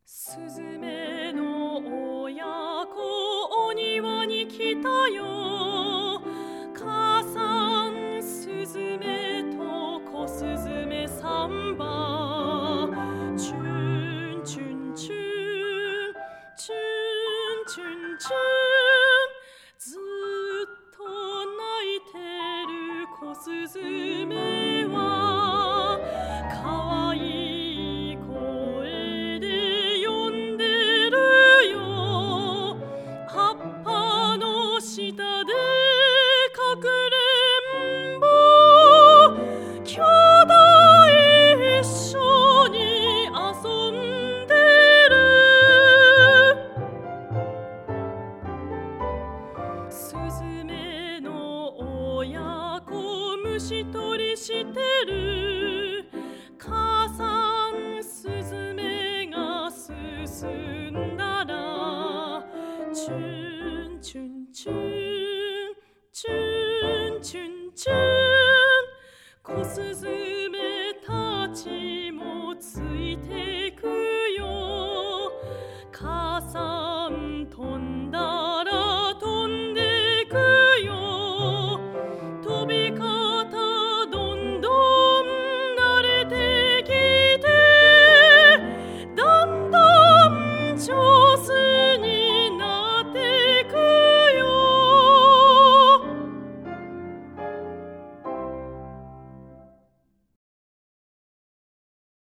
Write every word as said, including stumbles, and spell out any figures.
すずめの親子お庭に来たよ。母さんすずめと小すずめさんば。チュンチュンチュンチュンチュンチュン。ずっと泣いてる小すずめはかわいい声で呼んでるよ。葉っぱの下でかくれんぼ。兄弟一緒に遊んでる。すずめの親子虫取りしてる。母さんすずめが進んだらチュンチュンチュンチュンチュンチュン。小すず